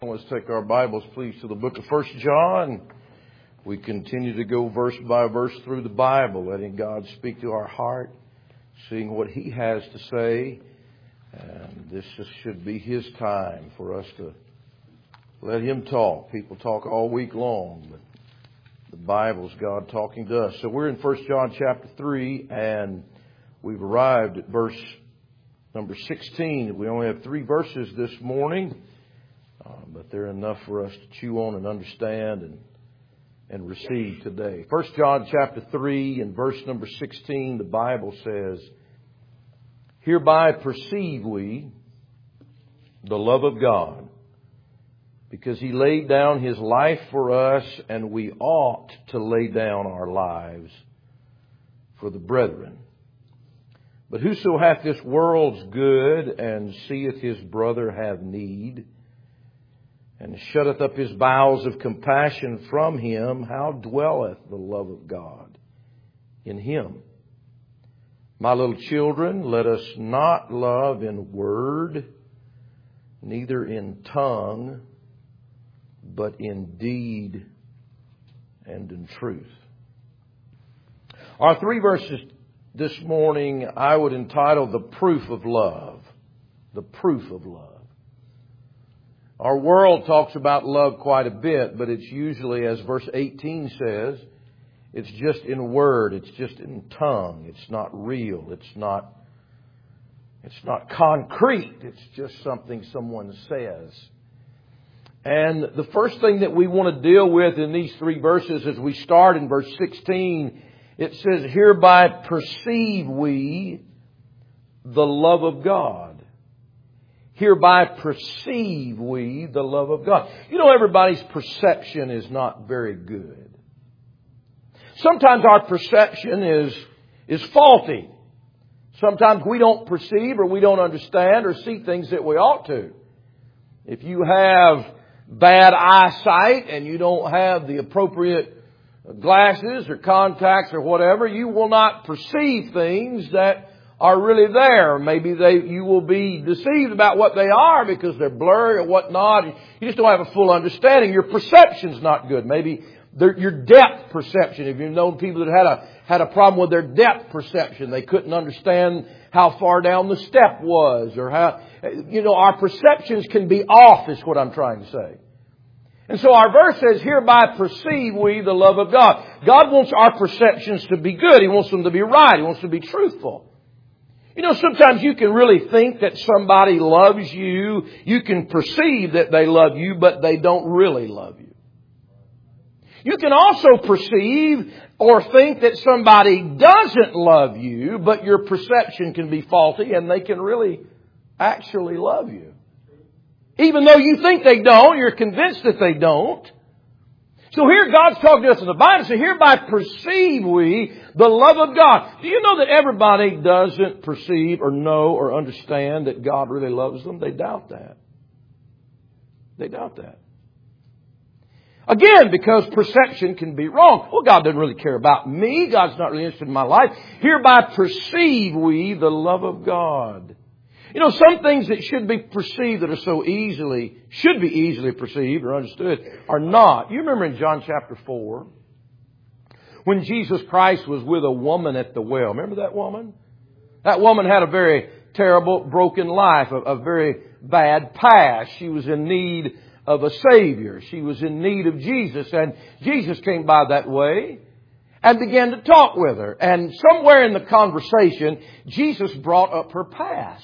Let's take our Bibles, please, to the book of 1 John. We continue to go verse by verse through the Bible, letting God speak to our heart, seeing what He has to say. And this should be His time for us to let Him talk. People talk all week long, but the Bible's God talking to us. So we're in 1 John chapter 3, and we've arrived at verse number 16. We only have 3 verses this morning. But they're enough for us to chew on and understand and receive today. 1 John chapter 3 and verse number 16, the Bible says, "Hereby perceive we the love of God, because He laid down His life for us, and we ought to lay down our lives for the brethren. But whoso hath this world's good, and seeth his brother have need, and shutteth up his bowels of compassion from him, how dwelleth the love of God in him? My little children, let us not love in word, neither in tongue, but in deed and in truth." Our 3 verses this morning I would entitle "The Proof of Love." The proof of love. Our world talks about love quite a bit, but it's usually, as verse 18 says, it's just in word, it's just in tongue, it's not real, it's not concrete, it's just something someone says. And the first thing that we want to deal with in these 3 verses as we start in verse 16, it says, "Hereby perceive we the love of God." Hereby perceive we the love of God. You know, everybody's perception is not very good. Sometimes our perception is faulty. Sometimes we don't perceive or we don't understand or see things that we ought to. If you have bad eyesight and you don't have the appropriate glasses or contacts or whatever, you will not perceive things that are really there. Maybe you will be deceived about what they are because they're blurry or whatnot. You just don't have a full understanding. Your perception's not good. Maybe your depth perception. If you've known people that had a problem with their depth perception, they couldn't understand how far down the step was, or how, our perceptions can be off, is what I'm trying to say. And so our verse says, "Hereby perceive we the love of God." God wants our perceptions to be good. He wants them to be right. He wants to be truthful. Sometimes you can really think that somebody loves you. You can perceive that they love you, but they don't really love you. You can also perceive or think that somebody doesn't love you, but your perception can be faulty and they can really actually love you. Even though you think they don't, you're convinced that they don't. So here God's talking to us in the Bible. So hereby perceive we the love of God. Do you know that everybody doesn't perceive or know or understand that God really loves them? They doubt that. They doubt that. Again, because perception can be wrong. Well, God doesn't really care about me. God's not really interested in my life. Hereby perceive we the love of God. Some things that should be perceived that are should be easily perceived or understood are not. You remember in John chapter 4, when Jesus Christ was with a woman at the well. Remember that woman? That woman had a very terrible, broken life, a very bad past. She was in need of a Savior. She was in need of Jesus. And Jesus came by that way and began to talk with her. And somewhere in the conversation, Jesus brought up her past.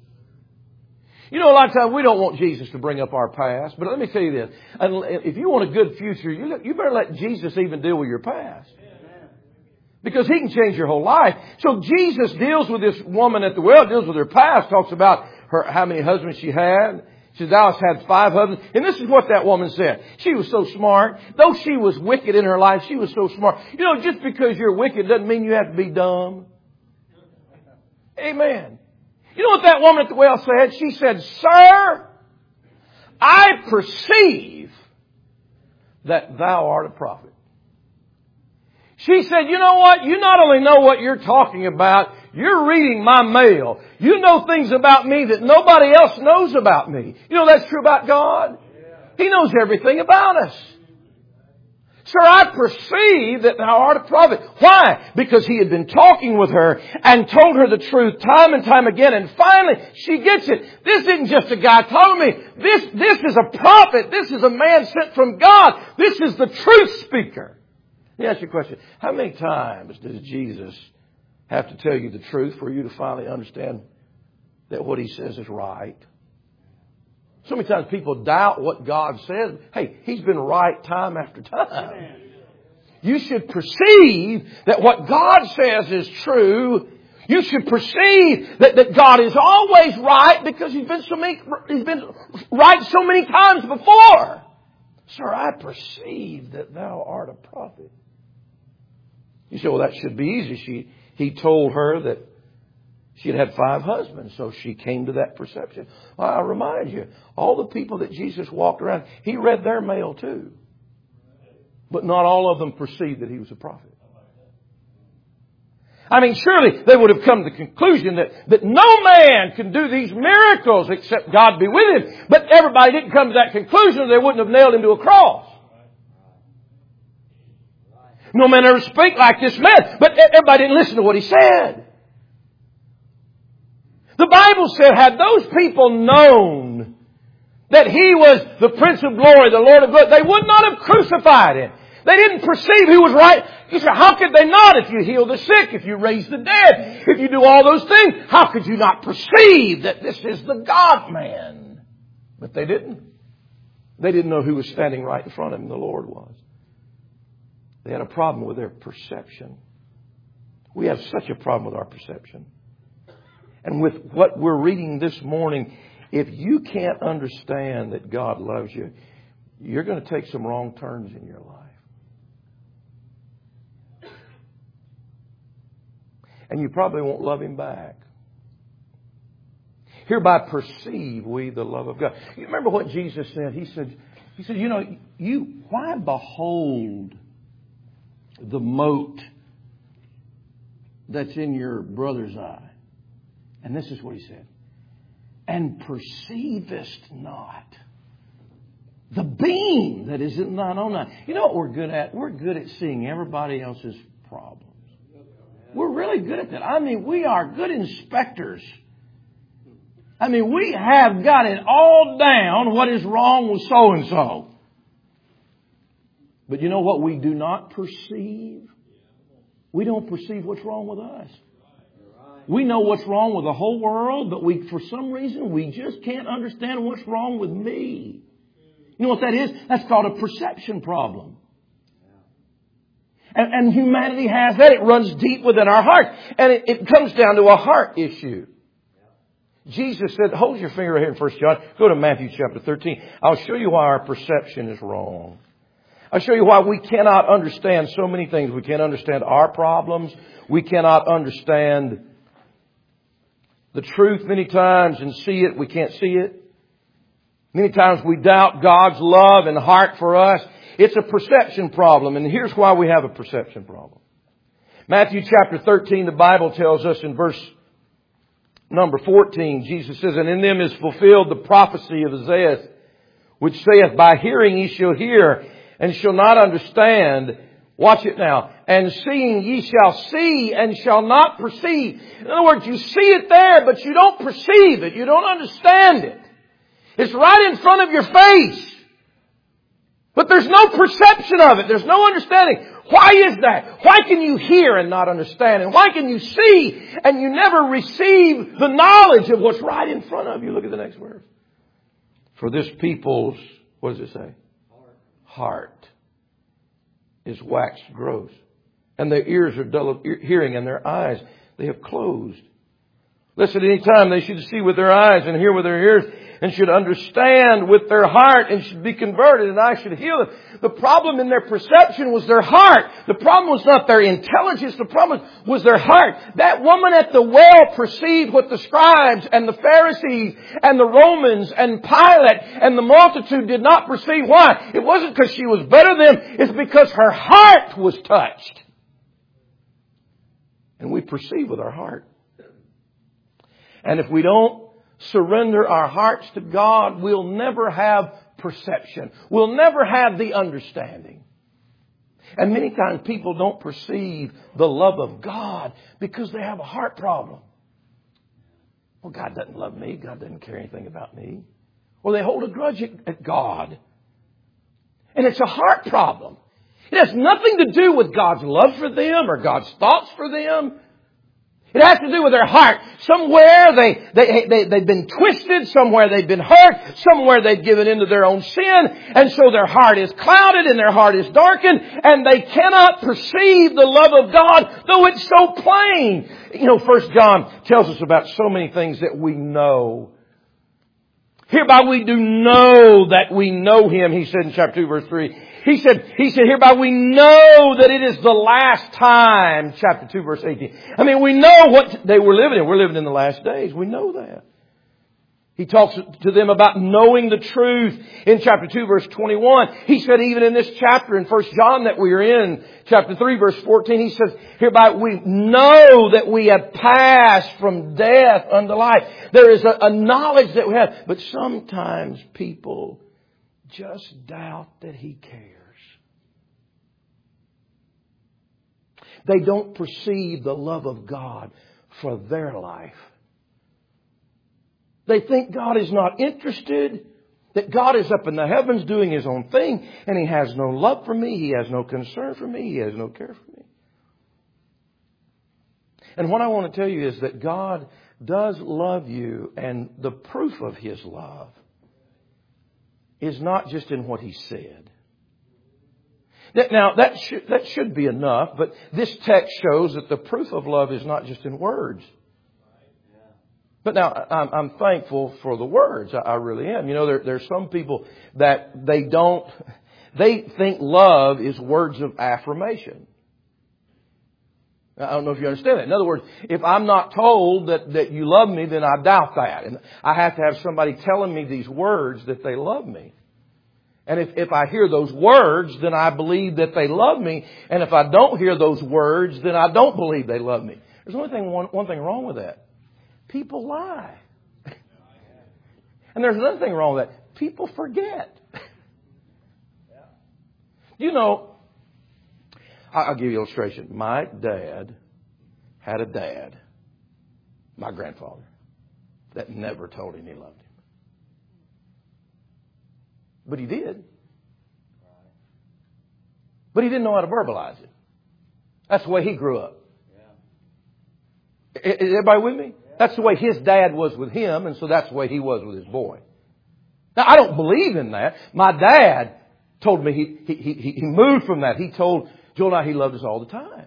A lot of times we don't want Jesus to bring up our past. But let me tell you this. If you want a good future, you better let Jesus even deal with your past. Because He can change your whole life. So Jesus deals with this woman at the well, deals with her past, talks about how many husbands she had. She says, "Thou hast had 5 husbands." And this is what that woman said. She was so smart. Though she was wicked in her life, she was so smart. Just because you're wicked doesn't mean you have to be dumb. Amen. You know what that woman at the well said? She said, "Sir, I perceive that thou art a prophet." She said, "You know what? You not only know what you're talking about, You're reading my mail. You know things about me that nobody else knows about me. You know that's true about God? He knows everything about us. Sir, I perceive that thou art a prophet. Why? Because he had been talking with her and told her the truth time and time again. And finally, she gets it. This isn't just a guy telling me. This is a prophet. This is a man sent from God. This is the truth speaker. Let me ask you a question. How many times does Jesus have to tell you the truth for you to finally understand that what he says is right? So many times people doubt what God says. Hey, He's been right time after time. You should perceive that what God says is true. You should perceive that God is always right because He's been right so many times before. Sir, I perceive that thou art a prophet. You say, well, that should be easy. He told her that she had had 5 husbands, so she came to that perception. Well, I remind you, all the people that Jesus walked around, He read their mail too. But not all of them perceived that He was a prophet. I mean, surely they would have come to the conclusion that no man can do these miracles except God be with him. But everybody didn't come to that conclusion or they wouldn't have nailed Him to a cross. No man ever speak like this man, but everybody didn't listen to what He said. The Bible said, had those people known that He was the Prince of Glory, the Lord of Glory, they would not have crucified Him. They didn't perceive He was right. You say, how could they not? If you heal the sick, if you raise the dead, if you do all those things, how could you not perceive that this is the God-man? But they didn't. They didn't know who was standing right in front of them. The Lord was. They had a problem with their perception. We have such a problem with our perception. And with what we're reading this morning, if you can't understand that God loves you, you're going to take some wrong turns in your life. And you probably won't love Him back. Hereby perceive we the love of God. You remember what Jesus said? He said, you know, why behold the mote that's in your brother's eye? And this is what He said. And perceivest not the beam that is in thine own eye. You know what we're good at? We're good at seeing everybody else's problems. We're really good at that. I mean, we are good inspectors. I mean, we have got it all down what is wrong with so-and-so. But you know what we do not perceive? We don't perceive what's wrong with us. We know what's wrong with the whole world, but for some reason, we just can't understand what's wrong with me. You know what that is? That's called a perception problem. And humanity has that. It runs deep within our heart. And it comes down to a heart issue. Jesus said, hold your finger right here in 1 John. Go to Matthew chapter 13. I'll show you why our perception is wrong. I'll show you why we cannot understand so many things. We can't understand our problems. We cannot understand the truth many times and see it. We can't see it. Many times we doubt God's love and heart for us. It's a perception problem. And here's why we have a perception problem. Matthew chapter 13, the Bible tells us in verse number 14, Jesus says, and in them is fulfilled the prophecy of Isaiah, which saith, by hearing ye shall hear and shall not understand. Watch it now. And seeing ye shall see and shall not perceive. In other words, you see it there, but you don't perceive it. You don't understand it. It's right in front of your face. But there's no perception of it. There's no understanding. Why is that? Why can you hear and not understand? And why can you see and you never receive the knowledge of what's right in front of you? Look at the next verse. For this people's, what does it say? Heart is waxed gross. And their ears are dull of hearing and their eyes, they have closed. Listen, any time they should see with their eyes and hear with their ears and should understand with their heart and should be converted and I should heal them. The problem in their perception was their heart. The problem was not their intelligence. The problem was their heart. That woman at the well perceived what the scribes and the Pharisees and the Romans and Pilate and the multitude did not perceive. Why? It wasn't because she was better than them. It's because her heart was touched. And we perceive with our heart. And if we don't surrender our hearts to God, we'll never have perception. We'll never have the understanding. And many times people don't perceive the love of God because they have a heart problem. Well, God doesn't love me. God doesn't care anything about me. Or they hold a grudge at God. And it's a heart problem. It has nothing to do with God's love for them or God's thoughts for them. It has to do with their heart. Somewhere they've been twisted. Somewhere they've been hurt. Somewhere they've given into their own sin. And so their heart is clouded and their heart is darkened. And they cannot perceive the love of God, though it's so plain. You know, 1 John tells us about so many things that we know. Hereby we do know that we know Him, he said in chapter 2, verse 3. He said, hereby we know that it is the last time, chapter 2, verse 18. I mean, we know what they were living in. We're living in the last days. We know that. He talks to them about knowing the truth in chapter 2, verse 21. He said even in this chapter in 1 John that we are in, chapter 3, verse 14, he says, hereby we know that we have passed from death unto life. There is a knowledge that we have. But sometimes people just doubt that He cares. They don't perceive the love of God for their life. They think God is not interested, that God is up in the heavens doing His own thing, and He has no love for me, He has no concern for me, He has no care for me. And what I want to tell you is that God does love you, and the proof of His love is not just in what He said. Now, that should be enough, but this text shows that the proof of love is not just in words. But now, I'm thankful for the words. I really am. You know, there's some people that they think love is words of affirmation. I don't know if you understand that. In other words, if I'm not told that you love me, then I doubt that. And I have to have somebody telling me these words that they love me. And if I hear those words, then I believe that they love me. And if I don't hear those words, then I don't believe they love me. There's only one thing wrong with that. People lie. And there's another thing wrong with that. People forget. You know, I'll give you an illustration. My dad had a dad, my grandfather, that never told him he loved him. But he did. But he didn't know how to verbalize it. That's the way he grew up. Is everybody with me? That's the way his dad was with him, and so that's the way he was with his boy. Now, I don't believe in that. My dad told me he moved from that. He told Joel and I he loved us all the time.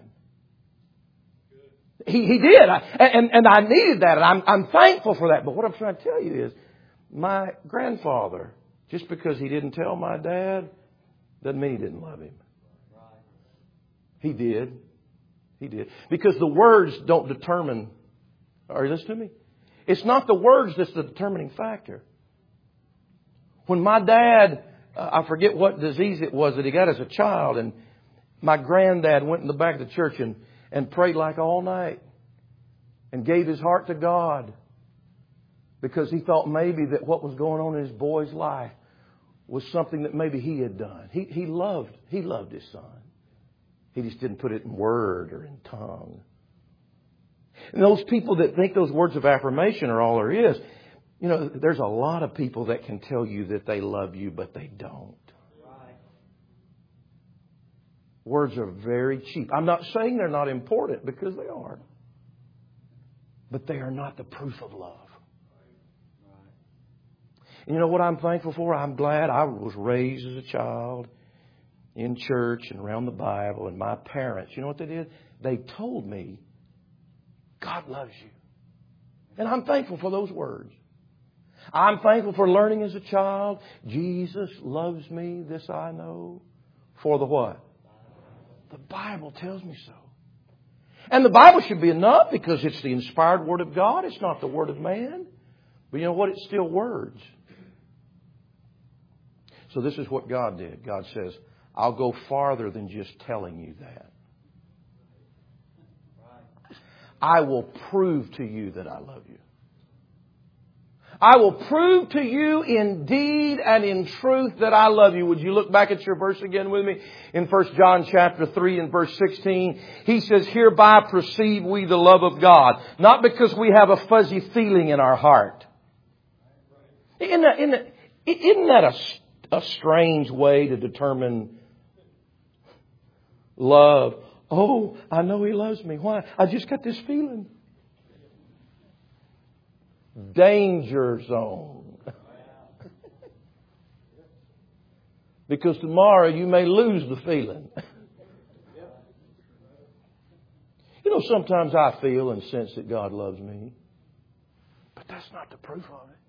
He did. And I needed that, and I'm thankful for that. But what I'm trying to tell you is, my grandfather, just because he didn't tell my dad, doesn't mean he didn't love him. He did. He did. Because the words don't determine. Are you listening to me? It's not the words that's the determining factor. When my dad, I forget what disease it was that he got as a child, and my granddad went in the back of the church and prayed like all night and gave his heart to God because he thought maybe that what was going on in his boy's life was something that maybe he had done. He loved his son. He just didn't put it in word or in tongue. And those people that think those words of affirmation are all there is, you know, there's a lot of people that can tell you that they love you, but they don't. Words are very cheap. I'm not saying they're not important, because they are. But they are not the proof of love. And you know what I'm thankful for? I'm glad I was raised as a child in church and around the Bible. And my parents, you know what they did? They told me, God loves you. And I'm thankful for those words. I'm thankful for learning as a child, Jesus loves me, this I know. For the what? The Bible tells me so. And the Bible should be enough because it's the inspired Word of God. It's not the Word of man. But you know what? It's still words. So this is what God did. God says, I'll go farther than just telling you that. I will prove to you that I love you. I will prove to you in deed and in truth that I love you. Would you look back at your verse again with me? In 1 John chapter 3 and verse 16, he says, hereby perceive we the love of God. Not because we have a fuzzy feeling in our heart. Isn't that a strange way to determine love? Oh, I know He loves me. Why? I just got this feeling. Danger zone. Because tomorrow you may lose the feeling. You know, sometimes I feel and sense that God loves me. But that's not the proof of it.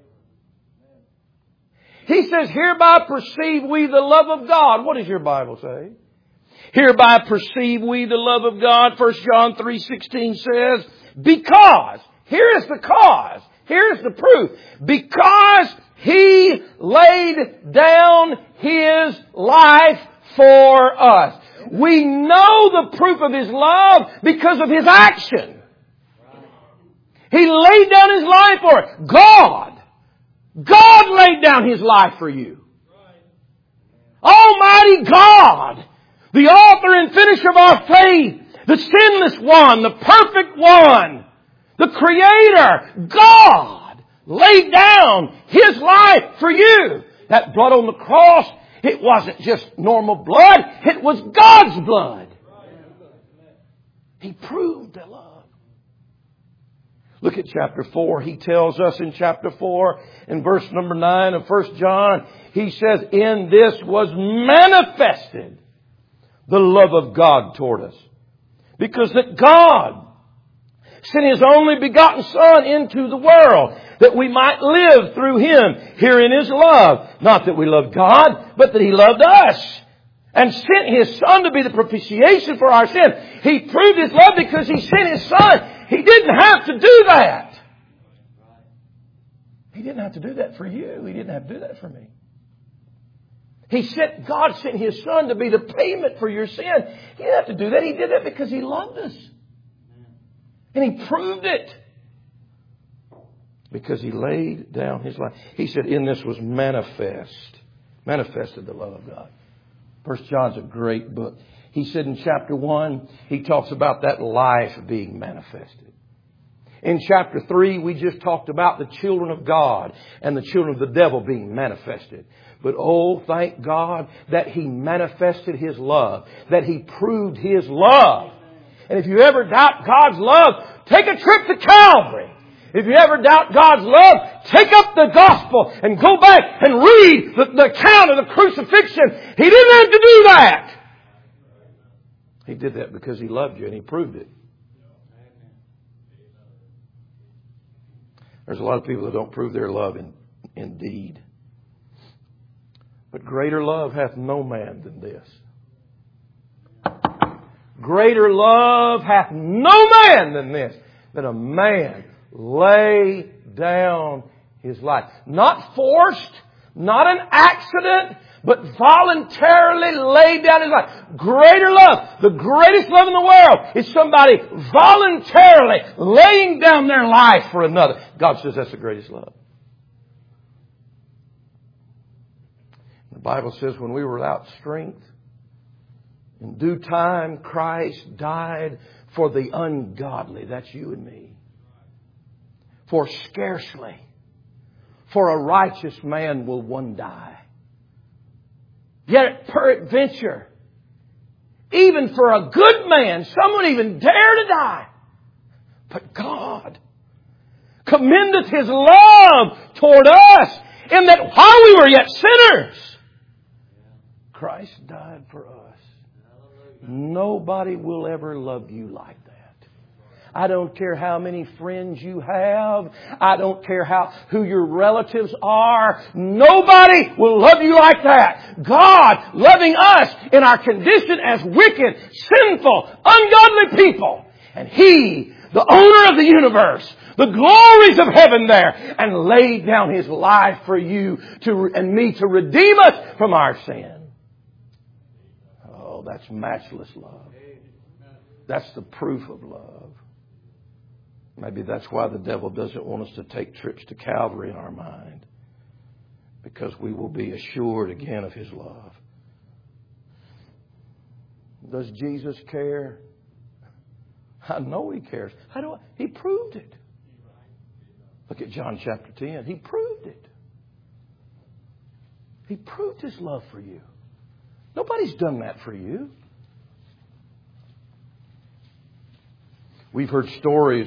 He says, hereby perceive we the love of God. What does your Bible say? Hereby perceive we the love of God. 1 John 3:16 says, because, here is the cause, here's the proof. Because He laid down His life for us. We know the proof of His love because of His action. He laid down His life for us. God laid down His life for you. Almighty God, the author and finisher of our faith, the sinless one, the perfect one, the Creator, God, laid down His life for you. That blood on the cross, it wasn't just normal blood, it was God's blood. He proved the love. Look at chapter 4. He tells us in chapter 4, in verse number 9 of 1 John, he says, in this was manifested the love of God toward us. Because that God sent His only begotten Son into the world that we might live through Him. Herein is love. Not that we loved God, but that He loved us. And sent His Son to be the propitiation for our sin. He proved His love because He sent His Son. He didn't have to do that. He didn't have to do that for you. He didn't have to do that for me. God sent His Son to be the payment for your sin. He didn't have to do that. He did that because He loved us. And He proved it. Because He laid down His life. He said, in this was manifested the love of God. 1 John's a great book. He said in chapter 1, he talks about that life being manifested. In chapter 3, we just talked about the children of God and the children of the devil being manifested. But oh, thank God that He manifested His love, that He proved His love. And if you ever doubt God's love, take a trip to Calvary. If you ever doubt God's love, take up the gospel and go back and read the account of the crucifixion. He didn't have to do that. He did that because He loved you and He proved it. There's a lot of people that don't prove their love in deed. But greater love hath no man than this. Greater love hath no man than this, that a man lay down his life. Not forced, not an accident, but voluntarily laid down his life. Greater love, the greatest love in the world, is somebody voluntarily laying down their life for another. God says that's the greatest love. The Bible says when we were without strength, in due time Christ died for the ungodly. That's you and me. For scarcely for a righteous man will one die. Yet peradventure, even for a good man, some would even dare to die. But God commendeth His love toward us in that while we were yet sinners, Christ died for us. Nobody will ever love you like that. I don't care how many friends you have. I don't care who your relatives are. Nobody will love you like that. God loving us in our condition as wicked, sinful, ungodly people. And He, the owner of the universe, the glories of heaven there, and laid down His life for you and me to redeem us from our sin. Oh, that's matchless love. That's the proof of love. Maybe that's why the devil doesn't want us to take trips to Calvary in our mind. Because we will be assured again of His love. Does Jesus care? I know He cares. He proved it. Look at John chapter 10. He proved it. He proved His love for you. Nobody's done that for you. We've heard stories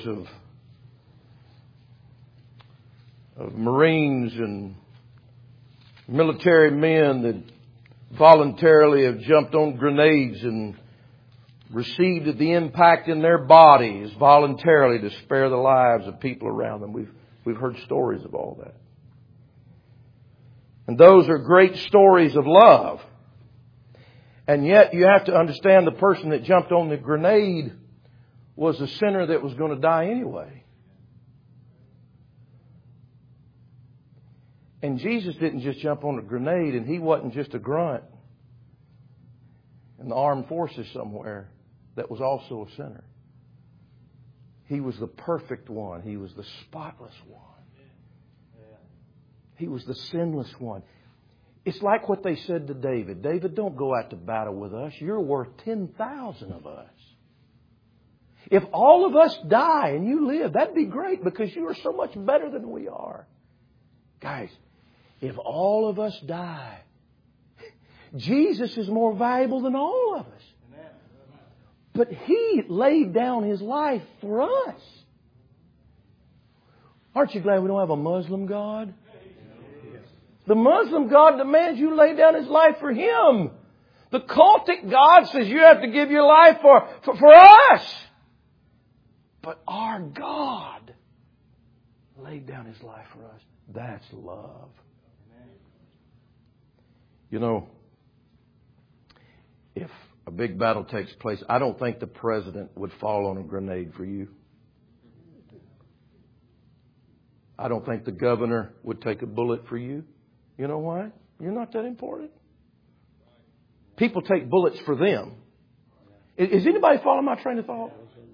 of Marines and military men that voluntarily have jumped on grenades and received the impact in their bodies voluntarily to spare the lives of people around them. We've heard stories of all that. And those are great stories of love. And yet you have to understand the person that jumped on the grenade was a sinner that was going to die anyway. And Jesus didn't just jump on a grenade, and He wasn't just a grunt in the armed forces somewhere that was also a sinner. He was the perfect one. He was the spotless one. He was the sinless one. It's like what they said to David. David, don't go out to battle with us. You're worth 10,000 of us. If all of us die and you live, that'd be great because you are so much better than we are. Guys, if all of us die, Jesus is more valuable than all of us. But He laid down His life for us. Aren't you glad we don't have a Muslim God? The Muslim God demands you lay down His life for Him. The cultic God says you have to give your life for us. But our God laid down His life for us. That's love. You know, if a big battle takes place, I don't think the president would fall on a grenade for you. I don't think the governor would take a bullet for you. You know why? You're not that important. People take bullets for them. Is anybody following my train of thought?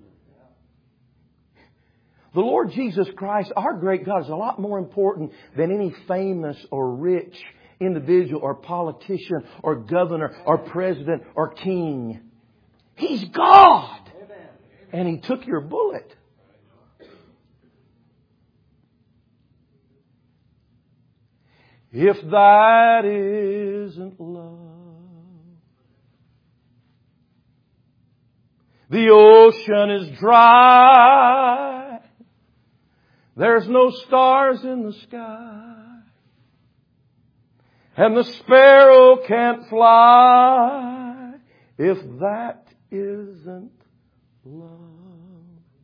The Lord Jesus Christ, our great God, is a lot more important than any famous or rich individual or politician or governor or president or king. He's God. And He took your bullet. If that isn't love, the ocean is dry. There's no stars in the sky. And the sparrow can't fly. If that isn't love,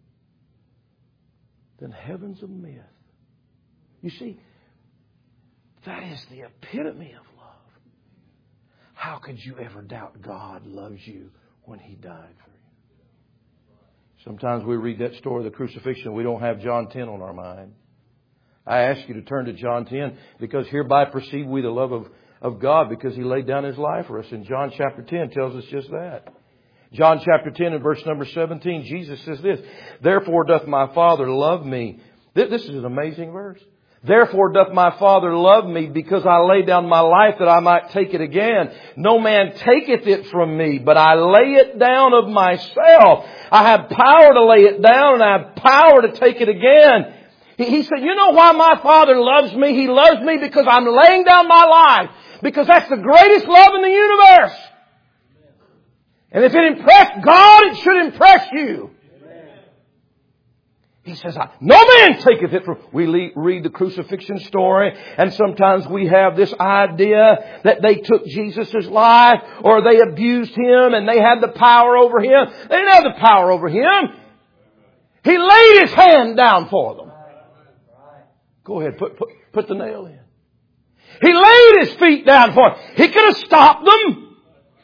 then heaven's a myth. You see, that is the epitome of love. How could you ever doubt God loves you when He died for you? Sometimes we read that story of the crucifixion. We don't have John 10 on our mind. I ask you to turn to John 10 because hereby perceive we the love of God because He laid down His life for us. And John chapter 10 tells us just that. John chapter 10 and verse number 17, Jesus says this, therefore doth my Father love me. This is an amazing verse. Therefore doth my Father love me because I lay down my life that I might take it again. No man taketh it from me, but I lay it down of myself. I have power to lay it down and I have power to take it again. He said, you know why my Father loves me? He loves me because I'm laying down my life. Because that's the greatest love in the universe. And if it impressed God, it should impress you. He says, no man taketh it from... We read the crucifixion story, and sometimes we have this idea that they took Jesus' life, or they abused Him, and they had the power over Him. They didn't have the power over Him. He laid His hand down for them. Go ahead, put the nail in. He laid His feet down for them. He could have stopped them.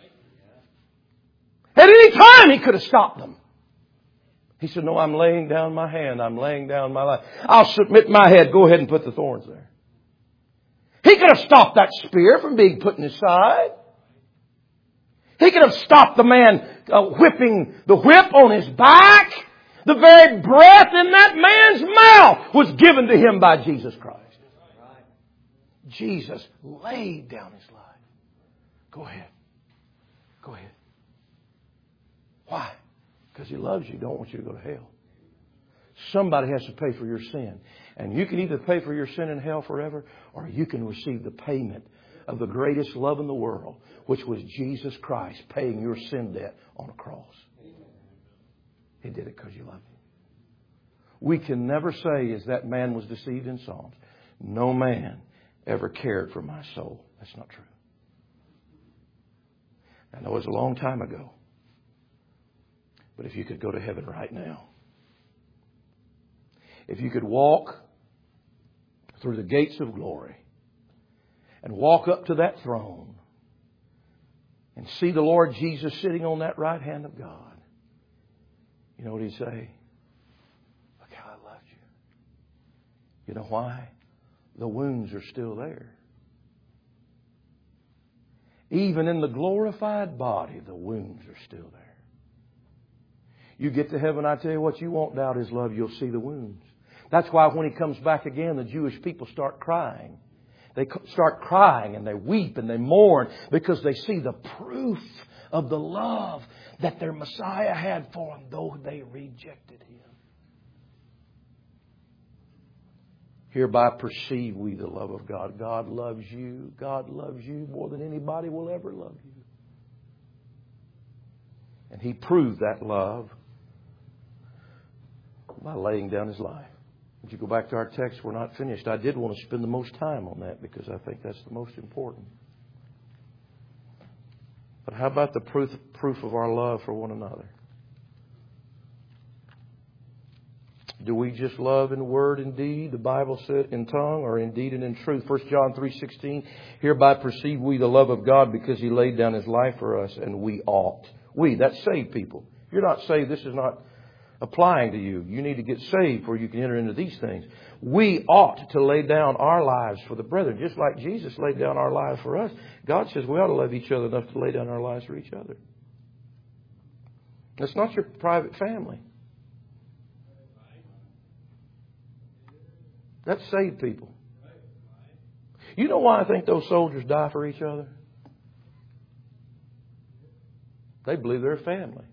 At any time He could have stopped them. He said, no, I'm laying down my hand. I'm laying down my life. I'll submit my head. Go ahead and put the thorns there. He could have stopped that spear from being put in his side. He could have stopped the man whipping the whip on his back. The very breath in that man's mouth was given to him by Jesus Christ. Jesus laid down His life. Go ahead. Go ahead. Why? Because He loves you. Don't want you to go to hell. Somebody has to pay for your sin. And you can either pay for your sin in hell forever, or you can receive the payment of the greatest love in the world, which was Jesus Christ paying your sin debt on a cross. He did it because you love Him. We can never say, as that man was deceived in Psalms, no man ever cared for my soul. That's not true. I know it's a long time ago. But if you could go to heaven right now, if you could walk through the gates of glory and walk up to that throne and see the Lord Jesus sitting on that right hand of God, you know what He'd say? Look how I loved you. You know why? The wounds are still there. Even in the glorified body, the wounds are still there. You get to heaven, I tell you what, you won't doubt His love. You'll see the wounds. That's why when He comes back again, the Jewish people start crying. They start crying and they weep and they mourn because they see the proof of the love that their Messiah had for them, though they rejected Him. Hereby perceive we the love of God. God loves you. God loves you more than anybody will ever love you. And He proved that love by laying down His life. If you go back to our text, we're not finished. I did want to spend the most time on that because I think that's the most important. But how about the proof of our love for one another? Do we just love in word and deed, the Bible said, in tongue, or in deed and in truth? 1 John 3:16, hereby perceive we the love of God because He laid down His life for us, and we ought. We, that's saved people. If you're not saved, this is not applying to you. You need to get saved before you can enter into these things. We ought to lay down our lives for the brethren, just like Jesus laid down our lives for us. God says we ought to love each other enough to lay down our lives for each other. It's not your private family. That's saved people. You know why I think those soldiers die for each other? They believe they're a family.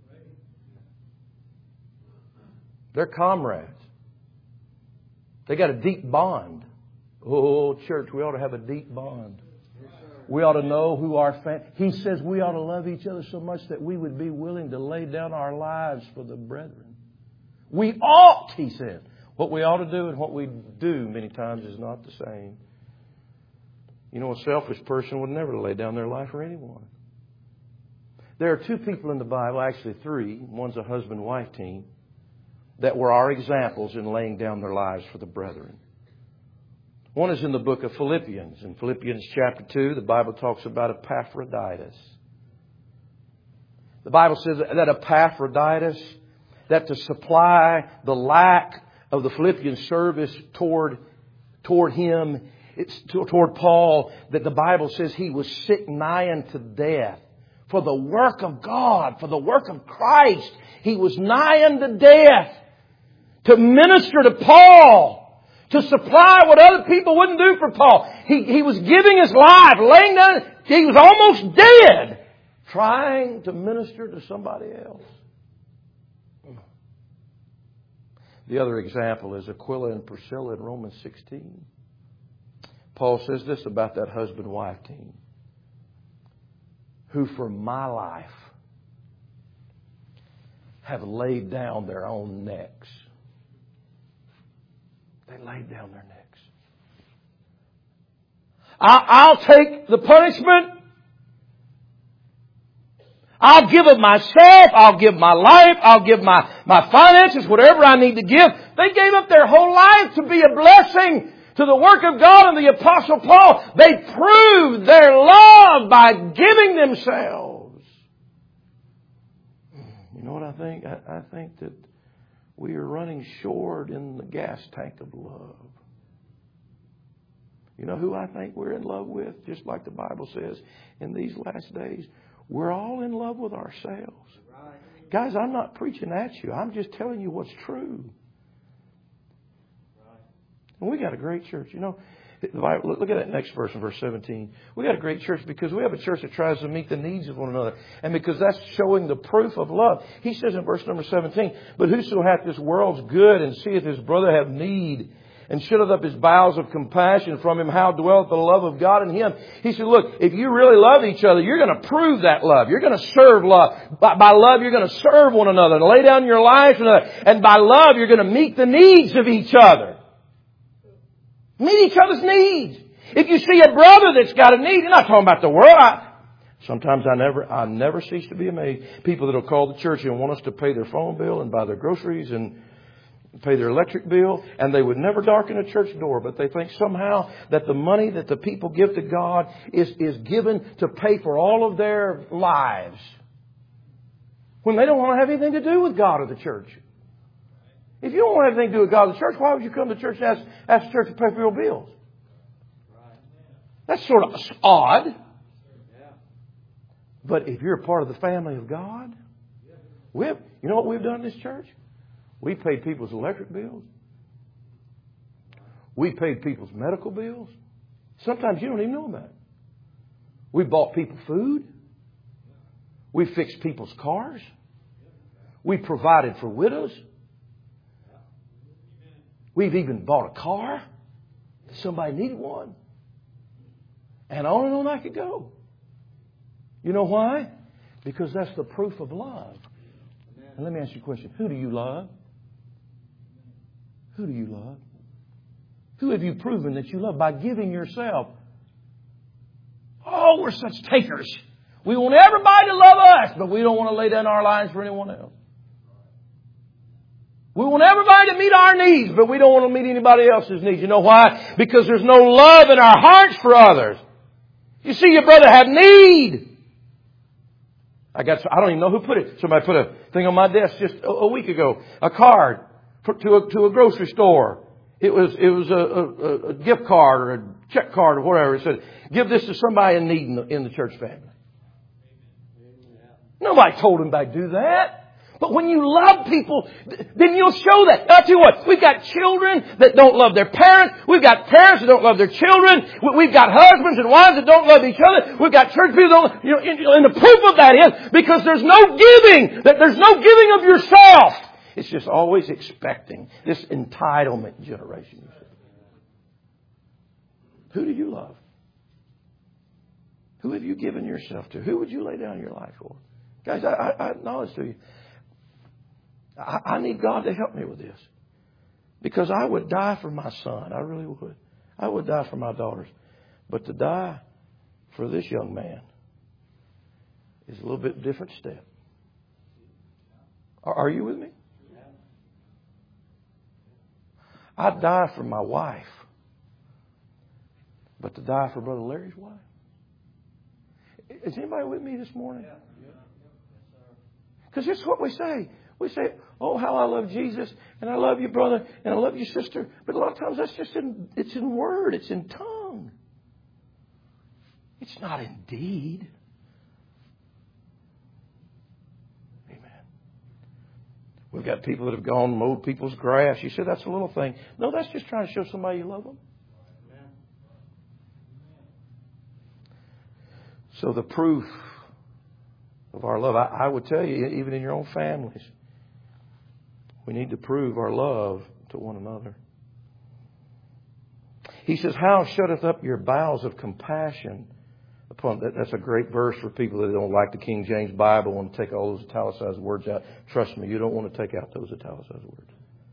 They're comrades. They got a deep bond. Oh, church, we ought to have a deep bond. We ought to know who our family. He says we ought to love each other so much that we would be willing to lay down our lives for the brethren. We ought, he said. What we ought to do and what we do many times is not the same. You know, a selfish person would never lay down their life for anyone. There are two people in the Bible, actually three. One's a husband-wife team that were our examples in laying down their lives for the brethren. One is in the book of Philippians. In Philippians chapter 2, the Bible talks about Epaphroditus. The Bible says that Epaphroditus, that to supply the lack of the Philippian service toward him, toward Paul, that the Bible says he was sick nigh unto death. For the work of God, for the work of Christ, he was nigh unto death. To minister to Paul, to supply what other people wouldn't do for Paul. He was giving his life, laying down, he was almost dead, trying to minister to somebody else. The other example is Aquila and Priscilla in Romans 16. Paul says this about that husband-wife team, who for my life have laid down their own necks. They laid down their necks. I'll take the punishment. I'll give of myself. I'll give my life. I'll give my finances, whatever I need to give. They gave up their whole life to be a blessing to the work of God and the Apostle Paul. They proved their love by giving themselves. You know what I think? I think that we are running short in the gas tank of love. You know who I think we're in love with? Just like the Bible says, in these last days, we're all in love with ourselves. Guys, I'm not preaching at you. I'm just telling you what's true. And we got a great church. You know, the Bible, look at that next verse in verse 17. We got a great church because we have a church that tries to meet the needs of one another. And because that's showing the proof of love. He says in verse number 17, but whoso hath this world's good and seeth his brother have need, and shutteth up his bowels of compassion from him, how dwelleth the love of God in him? He said, look, if you really love each other, you're going to prove that love. You're going to serve love. By love, you're going to serve one another and lay down your life for another. And by love, you're going to meet the needs of each other. Meet each other's needs. If you see a brother that's got a need, you're not talking about the world. Sometimes I never cease to be amazed. People that will call the church and want us to pay their phone bill and buy their groceries and pay their electric bill, and they would never darken a church door, but they think somehow that the money that the people give to God is given to pay for all of their lives, when they don't want to have anything to do with God or the church. If you don't want to have anything to do with God or the church, why would you come to church and ask the church to pay for your bills? That's sort of odd. But if you're a part of the family of God, you know what we've done in this church? We paid people's electric bills. We paid people's medical bills. Sometimes you don't even know about it. We bought people food. We fixed people's cars. We provided for widows. We've even bought a car if somebody needed one. And on I could go. You know why? Because that's the proof of love. And let me ask you a question. Who do you love? Who do you love? Who have you proven that you love? By giving yourself. Oh, we're such takers. We want everybody to love us, but we don't want to lay down our lives for anyone else. We want everybody to meet our needs, but we don't want to meet anybody else's needs. You know why? Because there's no love in our hearts for others. You see your brother have need. I don't even know who put it. Somebody put a thing on my desk just a week ago. A card to a grocery store. It was a gift card or a check card or whatever. It said, give this to somebody in need in the church family. Nobody told him to do that. But when you love people, then you'll show that. I'll tell you what, we've got children that don't love their parents. We've got parents that don't love their children. We've got husbands and wives that don't love each other. We've got church people that don't, and the proof of that is because there's no giving. There's no giving of yourself. It's just always expecting. This entitlement generation. Who do you love? Who have you given yourself to? Who would you lay down your life for? Guys, I acknowledge to you, I need God to help me with this. Because I would die for my son. I really would. I would die for my daughters. But to die for this young man is a little bit different step. Are you with me? I'd die for my wife. But to die for Brother Larry's wife? Is anybody with me this morning? Because this is what we say. We say, oh, how I love Jesus, and I love you, brother, and I love you, sister. But a lot of times that's just it's in word, it's in tongue. It's not in deed. Amen. We've got people that have gone and mowed people's grass. You say that's a little thing. No, that's just trying to show somebody you love them. So the proof of our love, I would tell you, even in your own families, we need to prove our love to one another. He says, how shutteth up your bowels of compassion upon... That's a great verse for people that don't like the King James Bible, want to take all those italicized words out. Trust me, you don't want to take out those italicized words.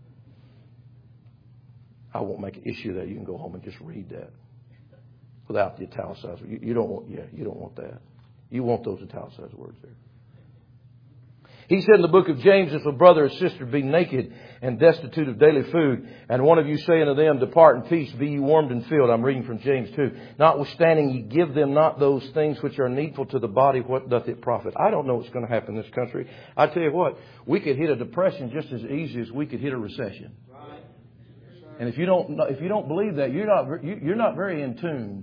I won't make an issue of that. You can go home and just read that without the italicized words. You don't want that. You want those italicized words there. He said in the book of James, if a brother or sister be naked and destitute of daily food, and one of you say unto them, depart in peace, be ye warmed and filled. I'm reading from James 2. Notwithstanding, ye give them not those things which are needful to the body, what doth it profit? I don't know what's going to happen in this country. I tell you what, we could hit a depression just as easy as we could hit a recession. And if you don't believe that, you're not very in tune.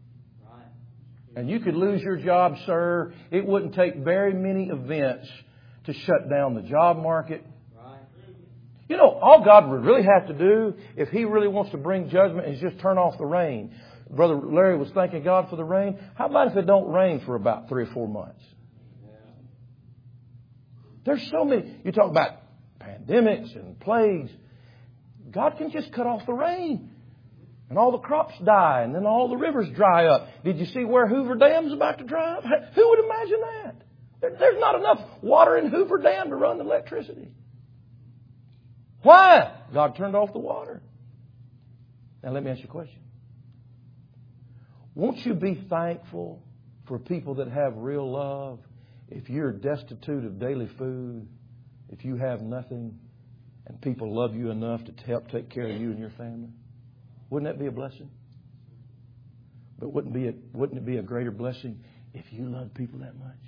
And you could lose your job, sir. It wouldn't take very many events to shut down the job market. You know, all God would really have to do, if He really wants to bring judgment, is just turn off the rain. Brother Larry was thanking God for the rain. How about if it don't rain for about 3 or 4 months? There's so many. You talk about pandemics and plagues. God can just cut off the rain. And all the crops die. And then all the rivers dry up. Did you see where Hoover Dam's about to dry up? Who would imagine that? There's not enough water in Hoover Dam to run the electricity. Why? God turned off the water. Now let me ask you a question. Won't you be thankful for people that have real love if you're destitute of daily food, if you have nothing, and people love you enough to help take care of you and your family? Wouldn't that be a blessing? But wouldn't it be a greater blessing if you loved people that much?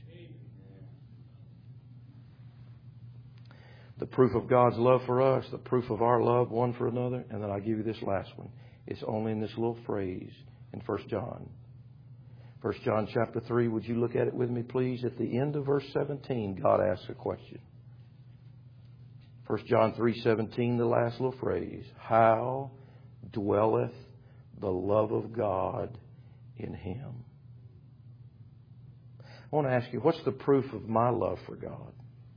The proof of God's love for us, the proof of our love one for another. And then I'll give you this last one. It's only in this little phrase in 1 John. 1 John chapter 3, would you look at it with me, please? At the end of verse 17, God asks a question. 1 John 3:17, the last little phrase. How dwelleth the love of God in him? I want to ask you, what's the proof of my love for God?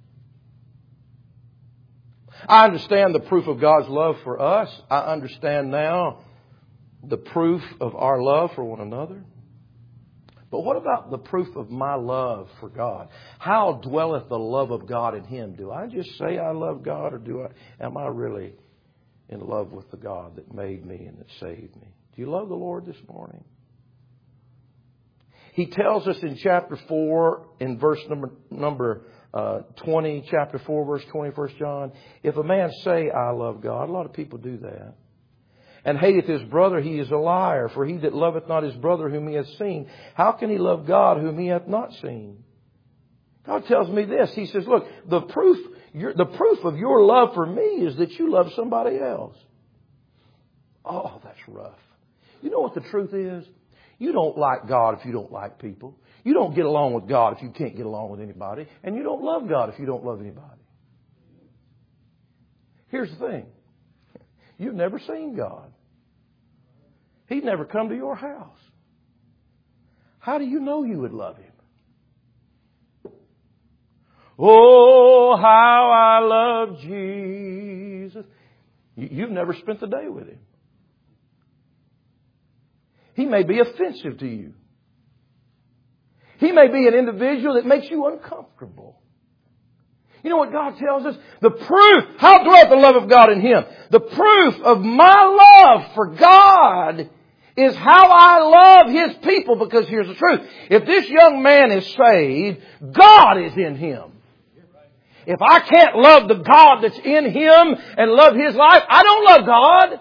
I understand the proof of God's love for us. I understand now the proof of our love for one another. But what about the proof of my love for God? How dwelleth the love of God in him? Do I just say I love God, or am I really in love with the God that made me and that saved me? Do you love the Lord this morning? He tells us in chapter 4, in verse number 20, chapter 4, verse 20, 1 John, if a man say, I love God, a lot of people do that, and hateth his brother, he is a liar. For he that loveth not his brother whom he hath seen, how can he love God whom he hath not seen? God tells me this. He says, look, the proof of your love for me is that you love somebody else. Oh, that's rough. You know what the truth is? You don't like God if you don't like people. You don't get along with God if you can't get along with anybody. And you don't love God if you don't love anybody. Here's the thing. You've never seen God. He'd never come to your house. How do you know you would love him? Oh, how I love Jesus. You've never spent the day with him. He may be offensive to you. He may be an individual that makes you uncomfortable. You know what God tells us? The proof, how dwelleth the love of God in him? The proof of my love for God is how I love his people, because here's the truth. If this young man is saved, God is in him. If I can't love the God that's in him and love his life, I don't love God.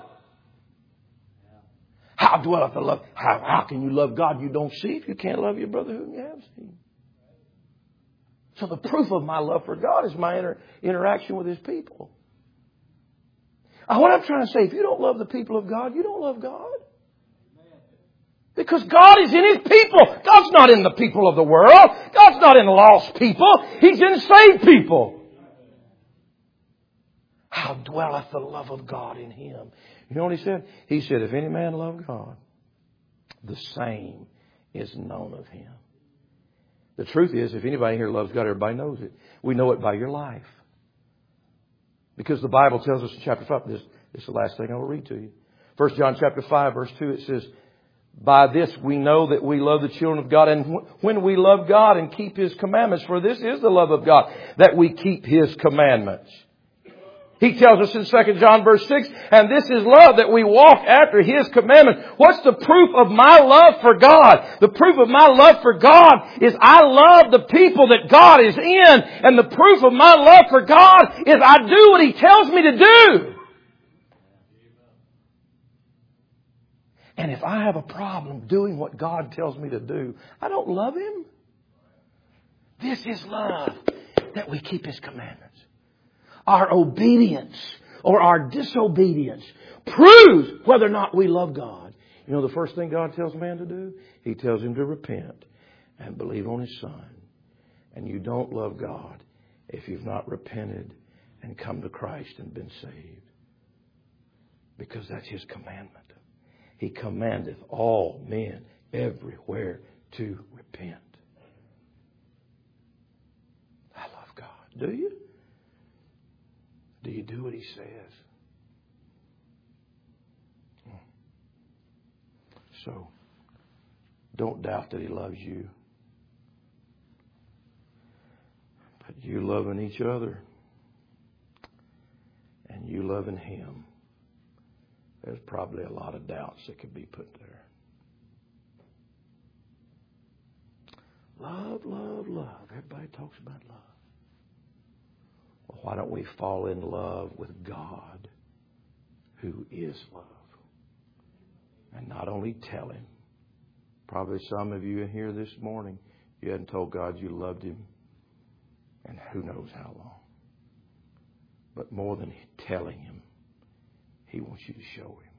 How dwelleth the love? How can you love God you don't see if you can't love your brother whom you have seen? So the proof of my love for God is my interaction with his people. What I'm trying to say, if you don't love the people of God, you don't love God. Because God is in his people. God's not in the people of the world. God's not in lost people. He's in saved people. How dwelleth the love of God in him? You know what he said? He said, if any man love God, the same is known of him. The truth is, if anybody here loves God, everybody knows it. We know it by your life. Because the Bible tells us in chapter 5, this is the last thing I will read to you. 1 John chapter 5, verse 2, it says, by this we know that we love the children of God, and when we love God and keep his commandments, for this is the love of God, that we keep his commandments. He tells us in 2 John verse 6, and this is love, that we walk after his commandments. What's the proof of my love for God? The proof of my love for God is I love the people that God is in. And the proof of my love for God is I do what he tells me to do. And if I have a problem doing what God tells me to do, I don't love him. This is love, that we keep his commandments. Our obedience or our disobedience proves whether or not we love God. You know the first thing God tells man to do? He tells him to repent and believe on his Son. And you don't love God if you've not repented and come to Christ and been saved. Because that's His commandment. He commandeth all men everywhere to repent. I love God. Do you? Do you do what He says? So, don't doubt that He loves you. But you loving each other and you loving Him, there's probably a lot of doubts that could be put there. Love, love, love. Everybody talks about love. Well, why don't we fall in love with God, who is love? And not only tell Him. Probably some of you in here this morning, you hadn't told God you loved Him and who knows how long. But more than telling Him, He wants you to show Him.